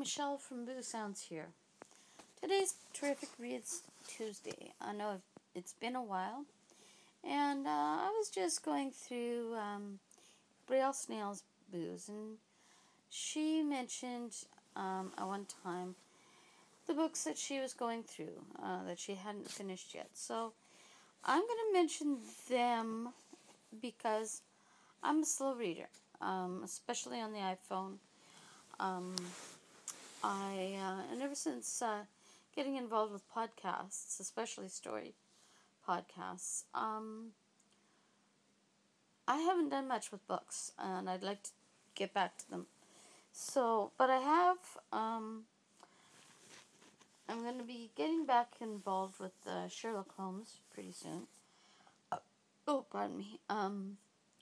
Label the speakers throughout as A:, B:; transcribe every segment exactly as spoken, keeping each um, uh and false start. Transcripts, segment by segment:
A: Michelle from Boo Sounds here. Today's Terrific Reads Tuesday. I know it's been a while, and uh, I was just going through um, Braille Snail's Boos, and she mentioned um, at one time the books that she was going through uh, that she hadn't finished yet. So I'm going to mention them because I'm a slow reader, um, especially on the iPhone. Um, I uh, and ever since uh, getting involved with podcasts, especially story podcasts, um, I haven't done much with books, and I'd like to get back to them. So, but I have. Um, I'm going to be getting back involved with uh, Sherlock Holmes pretty soon. Uh, oh, pardon me. Um,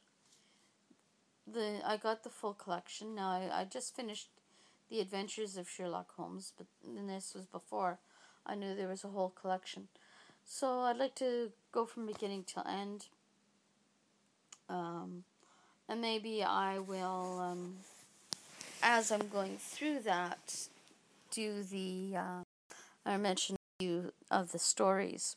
A: the I got the full collection. Now I, I just finished The Adventures of Sherlock Holmes, but and this was before I knew there was a whole collection. So I'd like to go from beginning till end. Um, and maybe I will, um, as I'm going through that, do the, uh, I mentioned a few of the stories.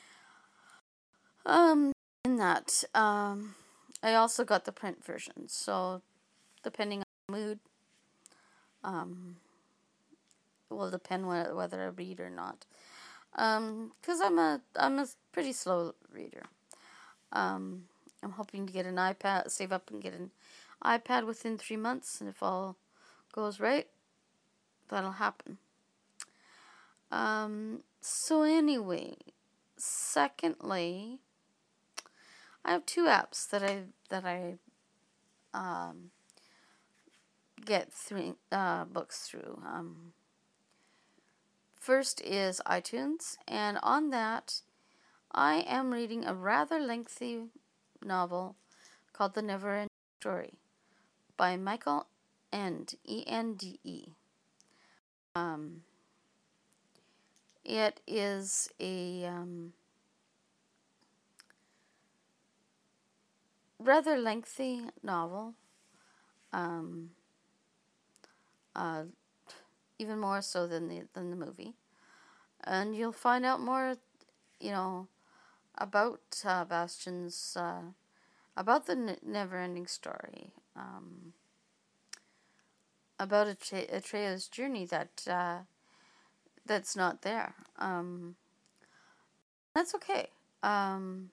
A: Um, in that, um, I also got the print version, so depending on the mood, um, it will depend whether I read or not. Um, because I'm a, I'm a pretty slow reader. Um, I'm hoping to get an iPad, save up and get an iPad within three months, and if all goes right, that'll happen. Um, so anyway, secondly, I have two apps that I that I um, get three uh, books through. Um, first is iTunes, and on that, I am reading a rather lengthy novel called The Never Ending Story by Michael Ende, E N D E. Um, it is a um, rather lengthy novel, um, uh, even more so than the than the movie, and you'll find out more, you know, about uh, Bastian's uh, about the n- never-ending story, um, about Atre- Atreus' journey that uh, that's not there. Um, that's okay. Um,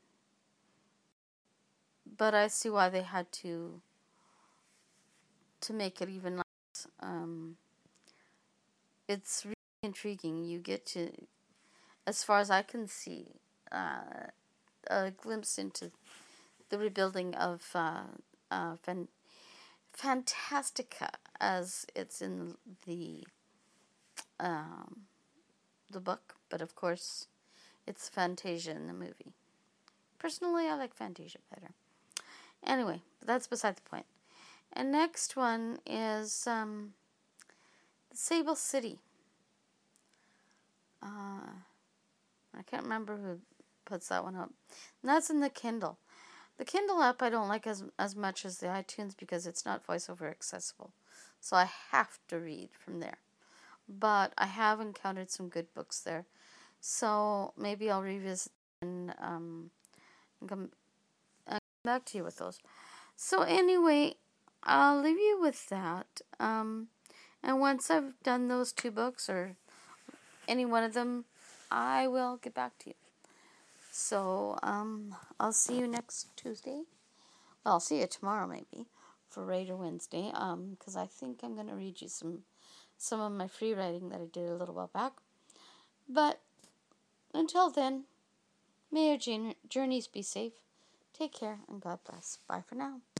A: but I see why they had to to make it even less. Um, it's really intriguing. You get to, as far as I can see, uh, a glimpse into the rebuilding of uh, uh, Fan- Fantastica, as it's in the um, the book, but of course, it's Fantasia in the movie. Personally, I like Fantasia better. Anyway, that's beside the point. And next one is um, Sable City. Uh, I can't remember who puts that one up. And that's in the Kindle. The Kindle app I don't like as as much as the iTunes because it's not voiceover accessible. So I have to read from there. But I have encountered some good books there. So maybe I'll revisit and, um, and come, and come back to you with those. So anyway, I'll leave you with that. Um, and once I've done those two books or any one of them, I will get back to you. So um, I'll see you next Tuesday. Well, I'll see you tomorrow maybe for Raider Wednesday. Um, because I think I'm gonna read you some some of my free writing that I did a little while back. But until then, may your journeys be safe. Take care and God bless. Bye for now.